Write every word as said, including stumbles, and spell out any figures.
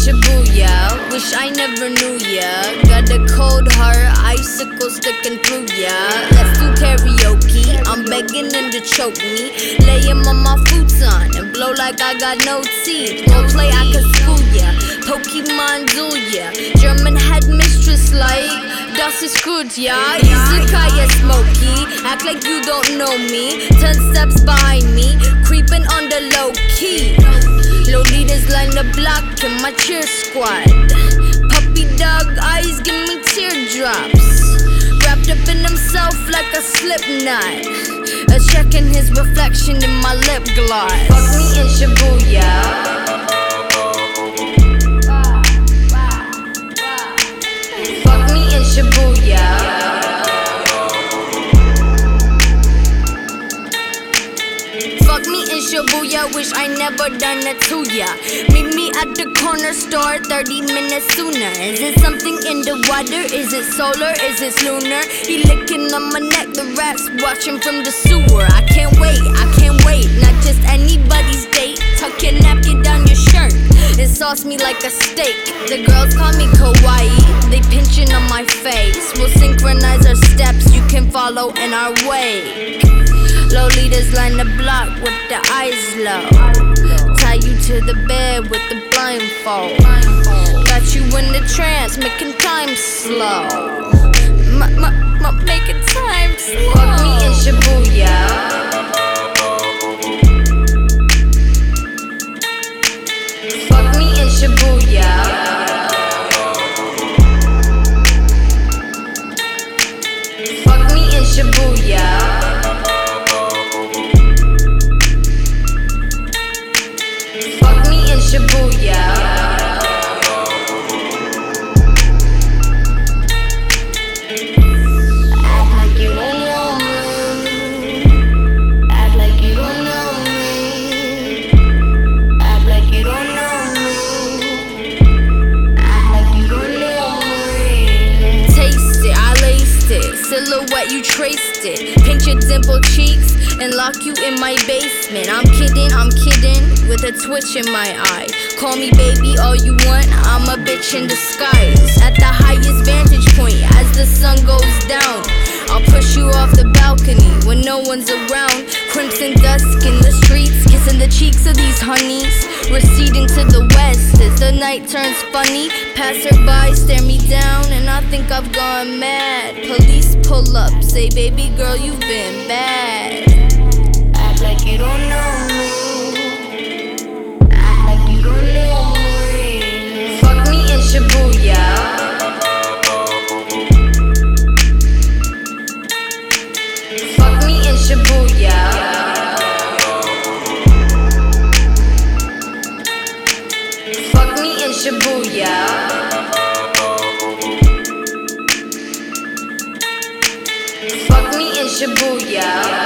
Shibuya, wish I never knew ya. Got a cold heart, icicle sticking through ya. Let's do karaoke, I'm begging them to choke me. Lay him on my futon and blow like I got no teeth. Role play, I could school ya. Pokemon do ya. German headmistress like Dusty Scrooge, yeah. Izakaya Smokey, act like you don't know me. Ten steps behind me, creeping on the low key. Lolitas line the block in my cheer squad. Puppy dog eyes give me teardrops. Wrapped up in himself like a slip knot. A checking his reflection in my lip gloss. Fuck me in Shibuya. Fuck me in Shibuya. Fuck me in Shibuya, wish I never done it to ya. Meet me at the corner store thirty minutes sooner. Is it something in the water? Is it solar? Is it lunar? He licking on my neck, the rats watching from the sewer. I can't wait, I can't wait, not just anybody's date. Tuck your napkin down your shirt and sauce me like a steak. The girls call me kawaii, they pinching on my face. We'll synchronize our steps, you can follow in our wake. Lolitas line the block with the eyes low. Tie you to the bed with the blindfold. Got you in the trance, making time slow. M- m- m- making time slow. Fuck me in Shibuya. Fuck me in Shibuya. Fuck me in Shibuya. Fuck me in Shibuya. Act like you don't know me. Act like you don't know me. Act like you don't know me. Act like you don't know me. Taste it, I laced it. Silhouette, you traced it. Pinch your dimple cheeks and lock you in my basement. I'm kidding, I'm kidding, with a twitch in my eye. Call me baby all you want, I'm a bitch in disguise. At the highest vantage point as the sun goes down, I'll push you off the balcony when no one's around. Crimson dusk in the streets, kissing the cheeks of these honeys. Receding to the west as the night turns funny. Passerby stare me down and I think I've gone mad. Police pull up, say baby girl you've been bad. Act like you don't know me. Act like you don't know me. Fuck me in Shibuya. Fuck me in Shibuya. Fuck me in Shibuya. Fuck me in Shibuya.